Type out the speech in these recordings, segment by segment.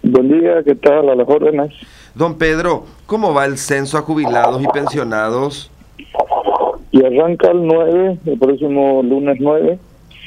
Buen día, ¿qué tal? A las órdenes. Don Pedro, ¿cómo va el censo a jubilados y pensionados? Y arranca el 9, el próximo lunes 9,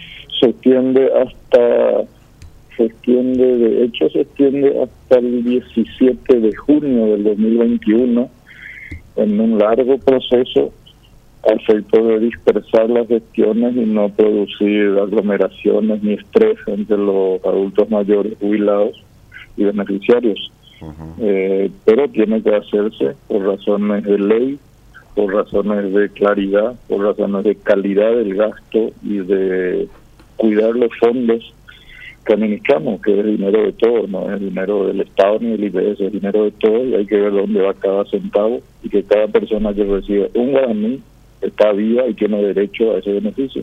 se extiende hasta el 17 de junio del 2021, en un largo proceso a efecto de dispersar las gestiones y no producir aglomeraciones ni estrés entre los adultos mayores jubilados y beneficiarios. Pero tiene que hacerse por razones de ley, por razones de claridad, por razones de calidad del gasto y de cuidar los fondos que administramos, que es dinero de todos, no es dinero del Estado ni del IPS, es dinero de todos, y hay que ver dónde va cada centavo y que cada persona que recibe un guaraní está viva y tiene derecho a ese beneficio.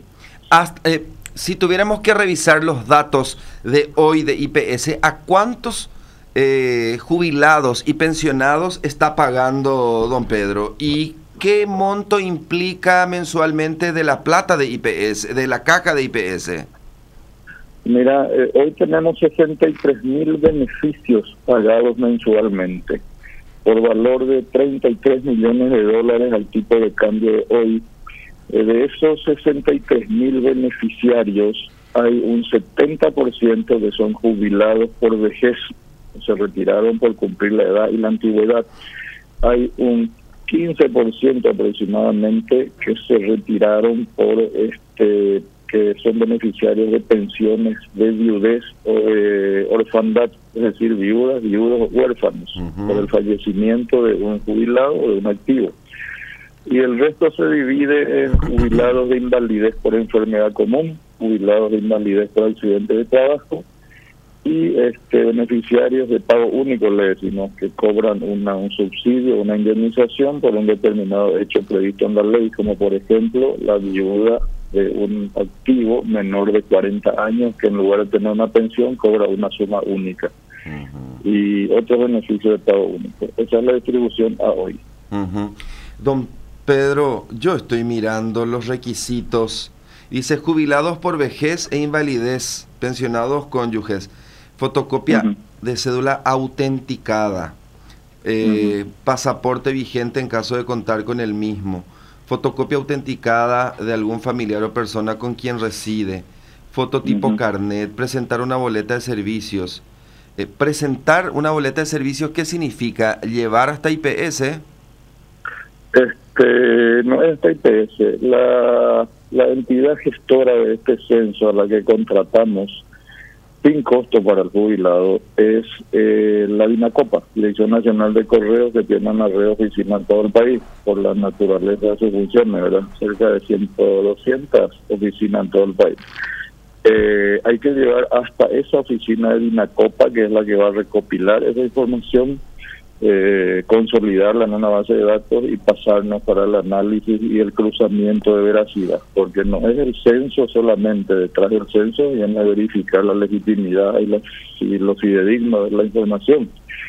Si tuviéramos que revisar los datos de hoy de IPS, ¿a cuántos jubilados y pensionados está pagando don Pedro? ¿Y qué monto implica mensualmente de la plata de IPS, de la caja de IPS? Mira, hoy tenemos 63.000 beneficios pagados mensualmente por valor de 33 millones de dólares al tipo de cambio de hoy. De esos 63.000 beneficiarios, hay un 70% que son jubilados por vejez, se retiraron por cumplir la edad y la antigüedad. Hay un 15% aproximadamente que se retiraron por que son beneficiarios de pensiones de viudez o de orfandad, es decir, viudas, viudos o huérfanos, por el fallecimiento de un jubilado o de un activo. Y el resto se divide en jubilados de invalidez por enfermedad común, jubilados de invalidez por accidente de trabajo y beneficiarios de pago único, le decimos, que cobran un subsidio, una indemnización por un determinado hecho previsto en la ley, como por ejemplo la viuda de un activo menor de 40 años que en lugar de tener una pensión cobra una suma única y otros beneficios de pago único. Esa es la distribución a hoy. Don Pedro, yo estoy mirando los requisitos. Dice jubilados por vejez e invalidez, pensionados cónyuges, fotocopia de cédula autenticada, pasaporte vigente en caso de contar con el mismo, fotocopia autenticada de algún familiar o persona con quien reside, fototipo carnet, presentar una boleta de servicios. Presentar una boleta de servicios, ¿qué significa? ¿Llevar hasta IPS? No es esta IPS, la entidad gestora de este censo a la que contratamos sin costo para el jubilado es la DINACOPA, Dirección Nacional de Correos, que tiene una red oficina en todo el país por la naturaleza de sus funciones, ¿verdad? Cerca de 200 oficinas en todo el país. Hay que llevar hasta esa oficina de DINACOPA, que es la que va a recopilar esa información, consolidarla en una base de datos y pasarnos para el análisis y el cruzamiento de veracidad, porque no es el censo solamente, detrás del censo viene a verificar la legitimidad y lo fidedigno de la información.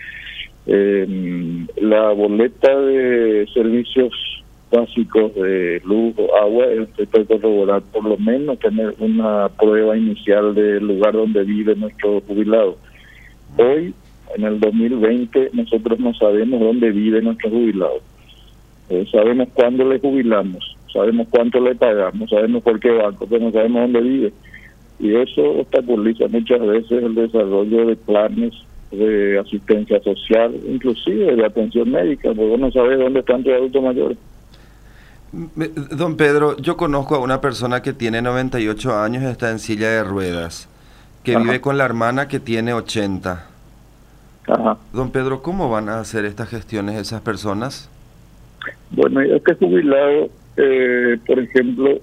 La boleta de servicios básicos de luz o agua es corroborar, por lo menos tener una prueba inicial del lugar donde vive nuestro jubilado. Hoy, en el 2020, nosotros no sabemos dónde vive nuestro jubilado. Sabemos cuándo le jubilamos, sabemos cuánto le pagamos, sabemos por qué banco, pero no sabemos dónde vive. Y eso obstaculiza muchas veces el desarrollo de planes de asistencia social, inclusive de atención médica, porque vos no sabés dónde están tus adultos mayores. Don Pedro, yo conozco a una persona que tiene 98 años y está en silla de ruedas, que vive con la hermana que tiene 80. Don Pedro, ¿cómo van a hacer estas gestiones esas personas? Bueno, este jubilado, por ejemplo,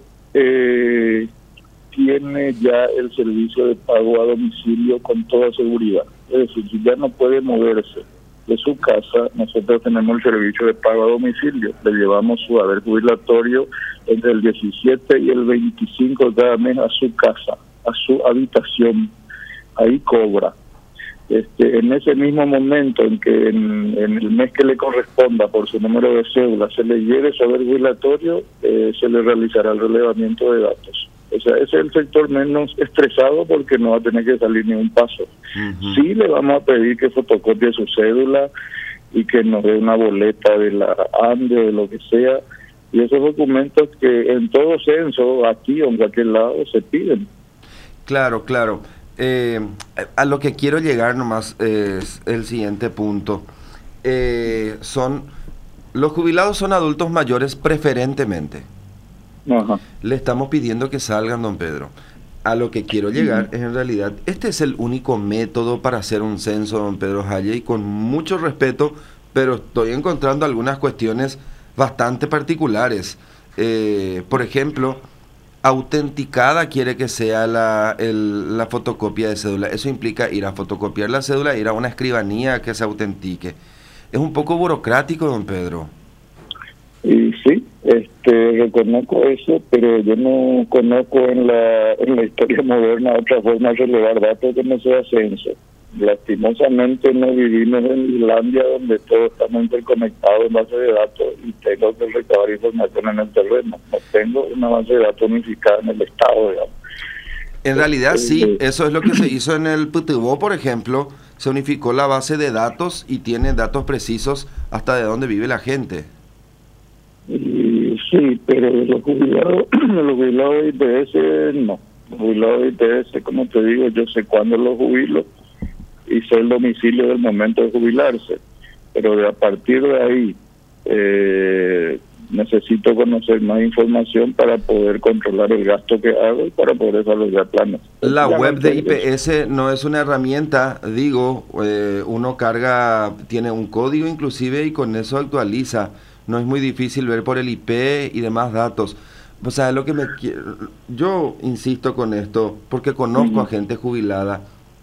tiene ya el servicio de pago a domicilio con toda seguridad. Es decir, si ya no puede moverse de su casa, nosotros tenemos el servicio de pago a domicilio. Le llevamos su haber jubilatorio entre el 17 y el 25 de cada mes a su casa, a su habitación. Ahí cobra. En ese mismo momento en que en el mes que le corresponda por su número de cédula se le lleve su haber jubilatorio, se le realizará el relevamiento de datos. O sea, ese es el sector menos estresado porque no va a tener que salir ni un paso. Sí le vamos a pedir que fotocopie su cédula y que nos dé una boleta de la ANDE o de lo que sea, y esos documentos que en todo censo, aquí o en cualquier lado, se piden. Claro, claro. A lo que quiero llegar nomás es el siguiente punto. Los jubilados son adultos mayores preferentemente. Ajá. Le estamos pidiendo que salgan, don Pedro. A lo que quiero llegar es, en realidad, este es el único método para hacer un censo, don Pedro Halle, y con mucho respeto, pero estoy encontrando algunas cuestiones bastante particulares. Por ejemplo, autenticada quiere que sea la fotocopia de cédula. Eso implica ir a fotocopiar la cédula, ir a una escribanía que se autentique. Es un poco burocrático, don Pedro. Y sí, reconozco eso, pero yo no conozco en la historia moderna otra forma de relevar datos que no sea censo. Lastimosamente no vivimos en Islandia, donde todos estamos interconectados en base de datos y tengo que recabar información en el terreno. No tengo una base de datos unificada en el Estado, digamos. En realidad sí, eso es lo que se hizo en el PTVO, por ejemplo. Se unificó la base de datos y tiene datos precisos hasta de dónde vive la gente. Y sí, pero los jubilados de IPS no. Los jubilados de IPS, como te digo, yo sé cuándo los jubilo y sé el domicilio del momento de jubilarse. Pero a partir de ahí necesito conocer más información para poder controlar el gasto que hago y para poder desarrollar planes. La web de IPS no es una herramienta, digo, uno carga, tiene un código inclusive y con eso actualiza. No es muy difícil ver por el IP y demás datos. O sea, lo que yo insisto con esto, porque conozco a gente jubilada,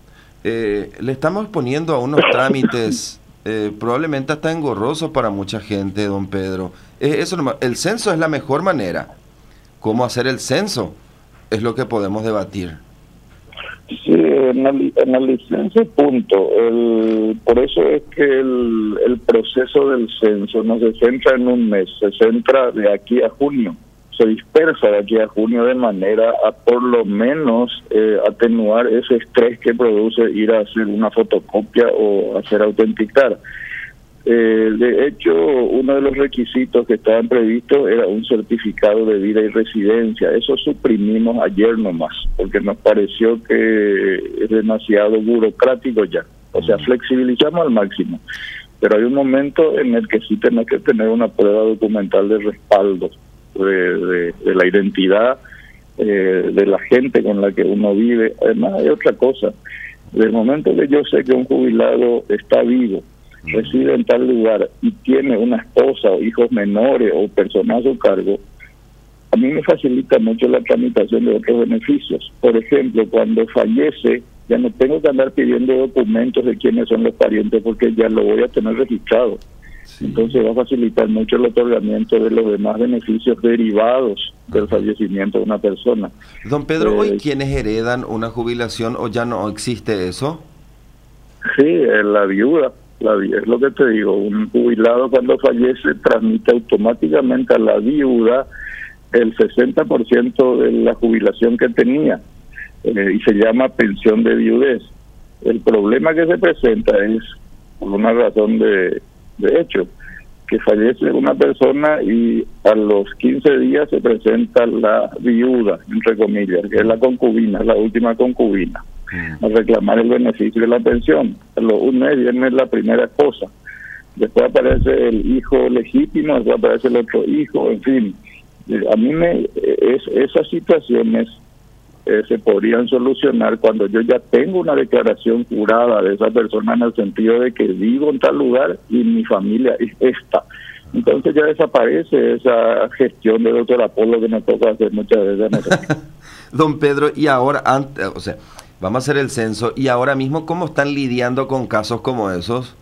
le estamos poniendo a unos trámites probablemente hasta engorrosos para mucha gente, don Pedro. El censo es la mejor manera. ¿Cómo hacer el censo? Es lo que podemos debatir. Sí, analicé ese punto. Por eso es que el proceso del censo no se centra en un mes, se centra de aquí a junio. Se dispersa de aquí a junio de manera a por lo menos atenuar ese estrés que produce ir a hacer una fotocopia o hacer autenticar. De hecho, uno de los requisitos que estaban previstos era un certificado de vida y residencia. Eso suprimimos ayer nomás, porque nos pareció que es demasiado burocrático ya. O sea, flexibilizamos al máximo. Pero hay un momento en el que sí tenés que tener una prueba documental de respaldo de la identidad de la gente con la que uno vive. Además, hay otra cosa. Del momento que yo sé que un jubilado está vivo, reside en tal lugar y tiene una esposa o hijos menores o personas a su cargo, a mí me facilita mucho la tramitación de otros beneficios. Por ejemplo, cuando fallece, ya no tengo que andar pidiendo documentos de quiénes son los parientes porque ya lo voy a tener registrado. Sí. Entonces va a facilitar mucho el otorgamiento de los demás beneficios derivados del fallecimiento de una persona. Don Pedro, ¿hoy quiénes heredan una jubilación o ya no existe eso? Sí, la viuda. Es lo que te digo, un jubilado cuando fallece transmite automáticamente a la viuda el 60% de la jubilación que tenía y se llama pensión de viudez. El problema que se presenta es por una razón de hecho, que fallece una persona y a los 15 días se presenta la viuda, entre comillas, que es la concubina, la última concubina, a reclamar el beneficio de la pensión. A los un mes viene la primera esposa, después aparece el hijo legítimo, después aparece el otro hijo, en fin. A mí esas situaciones se podrían solucionar cuando yo ya tengo una declaración jurada de esa persona en el sentido de que vivo en tal lugar y mi familia es esta. Entonces ya desaparece esa gestión de doctor Apolo que nos toca hacer muchas veces a nosotros. Don Pedro, y ahora, vamos a hacer el censo, y ahora mismo, ¿cómo están lidiando con casos como esos?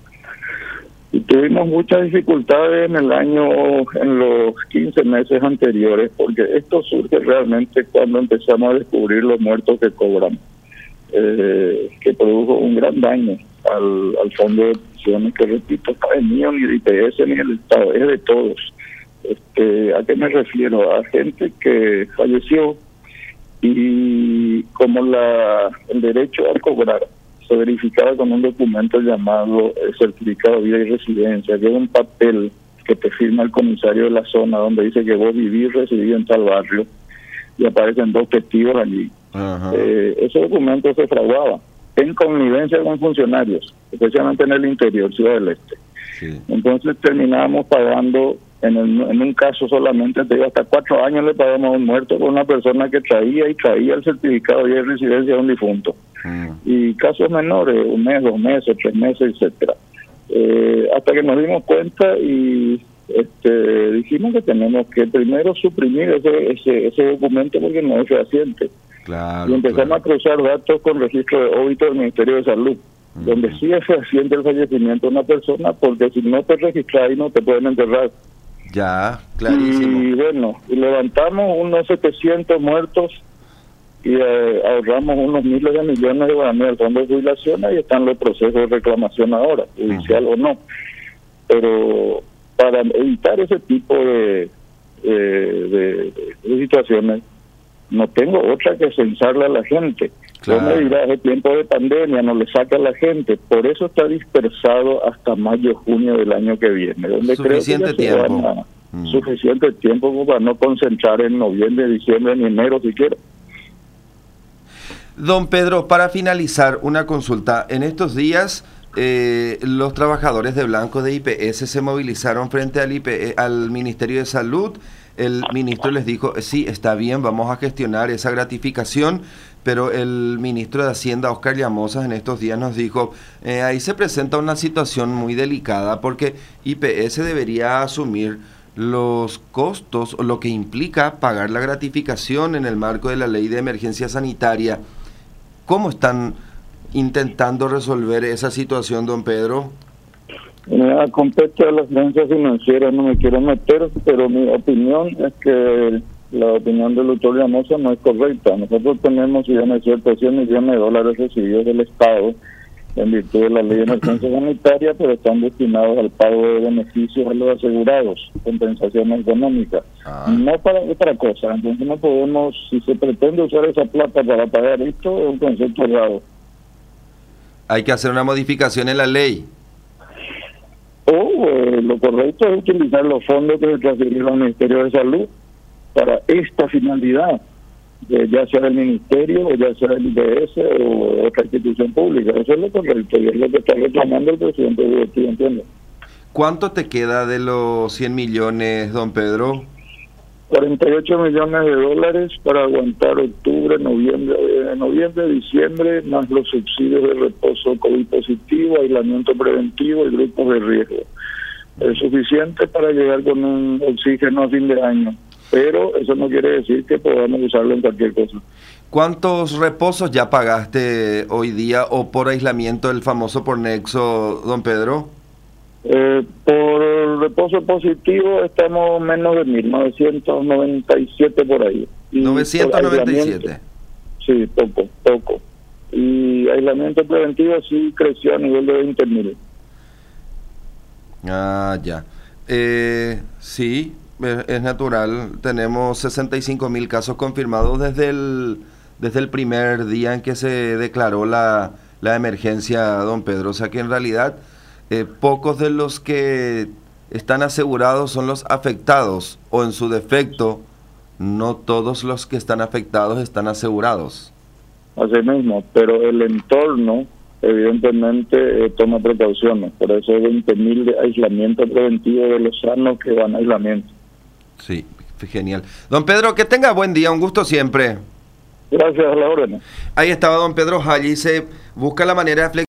Y tuvimos muchas dificultades en los 15 meses anteriores, porque esto surge realmente cuando empezamos a descubrir los muertos que cobran, que produjo un gran daño al fondo de pensiones, que repito, no es mío ni de IPS ni del Estado, es de todos. ¿A qué me refiero? A gente que falleció y como el derecho a cobrar se verificaba con un documento llamado certificado de vida y residencia, que es un papel que te firma el comisario de la zona donde dice que vos vivís, residís en tal barrio, y aparecen 2 testigos allí. Ese documento se fraguaba en connivencia con funcionarios, especialmente en el interior, Ciudad del Este. Sí. Entonces terminábamos pagando, en un caso solamente, te digo, hasta 4 años le pagamos a un muerto con una persona que traía el certificado de residencia de un difunto. Y casos menores, 1 mes, 2 meses, 3 meses, etcétera. Hasta que nos dimos cuenta y dijimos que tenemos que primero suprimir ese documento porque no es fehaciente. Claro, y empezamos a cruzar datos con registro de óbito del Ministerio de Salud, donde sí es fehaciente el fallecimiento de una persona, porque si no te registras y no te pueden enterrar. Ya, clarísimo. Y bueno, y levantamos unos 700 muertos y ahorramos unos miles de millones de guaraníes al fondo de jubilación, y están los procesos de reclamación ahora, judicial o no. Pero para evitar ese tipo de situaciones, no tengo otra que censarle a la gente. Claro. No me dirás, el tiempo de pandemia no le saca a la gente, por eso está dispersado hasta mayo, junio del año que viene, donde suficiente creo que tiempo. Suficiente tiempo como para no concentrar en noviembre, diciembre ni enero siquiera. Don Pedro, para finalizar, una consulta. En estos días los trabajadores de blancos de IPS se movilizaron frente al Ministerio de Salud. El ministro les dijo, sí, está bien, vamos a gestionar esa gratificación, pero el ministro de Hacienda, Oscar Llamosas, en estos días nos dijo, ahí se presenta una situación muy delicada porque IPS debería asumir los costos, o lo que implica pagar la gratificación en el marco de la ley de emergencia sanitaria. ¿Cómo están intentando resolver esa situación, don Pedro? Compete a las ciencias financieras, no me quiero meter, pero mi opinión es que la opinión del doctor Llamosa no es correcta. Nosotros tenemos, si bien es cierto, 100 millones de dólares recibidos del Estado en virtud de la ley de emergencia sanitaria, pero están destinados al pago de beneficios a los asegurados, compensación económica, no para otra cosa. Entonces no podemos, si se pretende usar esa plata para pagar esto, es un concepto errado. Hay que hacer una modificación en la ley. Lo correcto es utilizar los fondos que se transfirieron al Ministerio de Salud para esta finalidad, ya sea del Ministerio o ya sea del IPS o otra institución pública. Eso es lo correcto y es lo que está reclamando el presidente de Haití, ¿entiendes? ¿Cuánto te queda de los 100 millones, don Pedro? 48 millones de dólares para aguantar octubre, noviembre, diciembre, más los subsidios de reposo COVID positivo, aislamiento preventivo y grupos de riesgo. Es suficiente para llegar con un oxígeno a fin de año, pero eso no quiere decir que podamos usarlo en cualquier cosa. ¿Cuántos reposos ya pagaste hoy día o por aislamiento, el famoso por nexo, don Pedro? Por reposo positivo estamos menos de 1.997 por ahí. Y 997. Sí, poco. Y aislamiento preventivo sí creció a nivel de 20.000. Ya. Sí, es natural. Tenemos 65.000 casos confirmados desde el primer día en que se declaró la emergencia, don Pedro. O sea que en realidad pocos de los que están asegurados son los afectados, o en su defecto, no todos los que están afectados están asegurados. Así mismo, pero el entorno evidentemente toma precauciones, por eso hay 20.000 de aislamiento preventivo de los sanos que van a aislamiento. Sí, genial. Don Pedro, que tenga buen día, un gusto siempre. Gracias, a la orden. Ahí estaba don Pedro Jalli, se busca la manera de